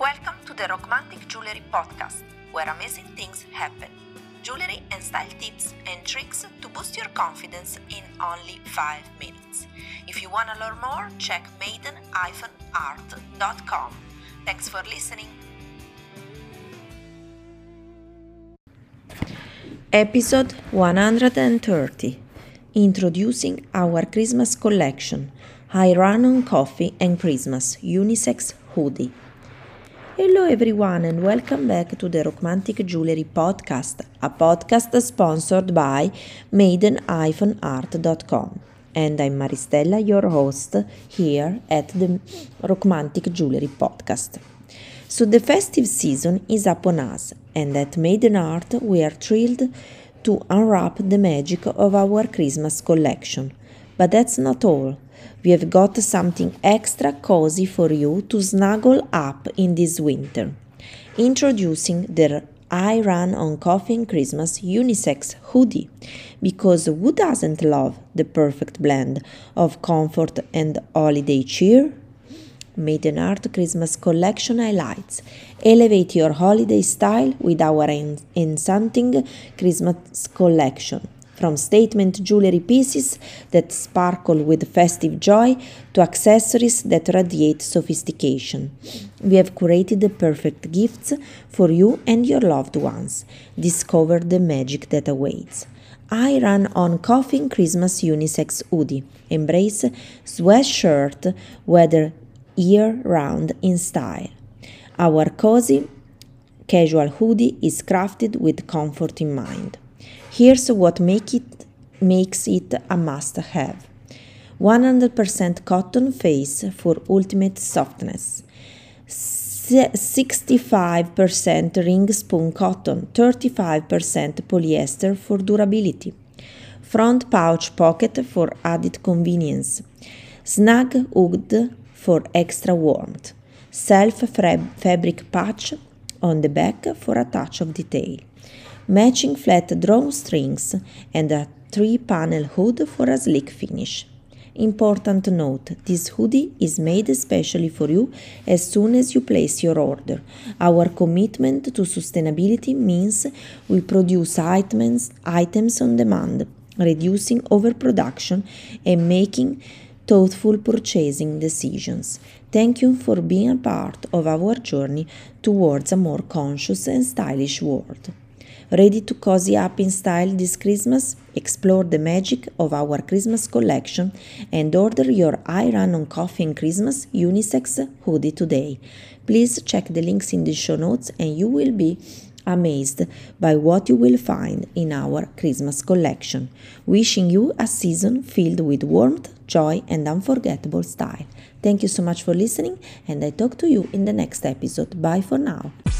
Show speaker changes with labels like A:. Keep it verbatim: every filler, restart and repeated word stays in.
A: Welcome to the Rockmantic Jewelry Podcast, where amazing things happen. Jewelry and style tips and tricks to boost your confidence in only five minutes. If you want to learn more, check maiden dash art dot com. Thanks for listening.
B: Episode one hundred thirty. Introducing our Christmas collection. I run on coffee and Christmas unisex hoodie. Hello everyone and welcome back to the Rockmantic Jewelry Podcast, a podcast sponsored by maiden dash art dot com. And I'm Maristella, your host here at the Rockmantic Jewelry Podcast. So the festive season is upon us, and at Maiden Art we are thrilled to unwrap the magic of our Christmas collection. But that's not all. We have got something extra cozy for you to snuggle up in this winter. Introducing the I Run on Coffee and Christmas unisex hoodie, because who doesn't love the perfect blend of comfort and holiday cheer? Maiden Art Christmas Collection highlights. Elevate your holiday style with our enchanting Christmas collection. From statement jewelry pieces that sparkle with festive joy to accessories that radiate sophistication, we have curated the perfect gifts for you and your loved ones. Discover the magic that awaits. I Run on Coffee and Christmas unisex hoodie. Embrace sweatshirt weather year-round in style. Our cozy, casual hoodie is crafted with comfort in mind. Here's what make it, makes it a must-have. one hundred percent cotton face for ultimate softness. sixty-five percent ring spun cotton, thirty-five percent polyester for durability. Front pouch pocket for added convenience. Snug hood for extra warmth. Self-fabric patch on the back for a touch of detail. Matching flat drawstrings and a three-panel hood for a sleek finish. Important note, this hoodie is made especially for you as soon as you place your order. Our commitment to sustainability means we produce items, items on demand, reducing overproduction and making thoughtful purchasing decisions. Thank you for being a part of our journey towards a more conscious and stylish world. Ready to cozy up in style this Christmas? Explore the magic of our Christmas collection and order your I Run on Coffee and Christmas unisex hoodie today. Please check the links in the show notes and you will be amazed by what you will find in our Christmas collection. Wishing you a season filled with warmth, joy and unforgettable style. Thank you so much for listening and I talk to you in the next episode. Bye for now.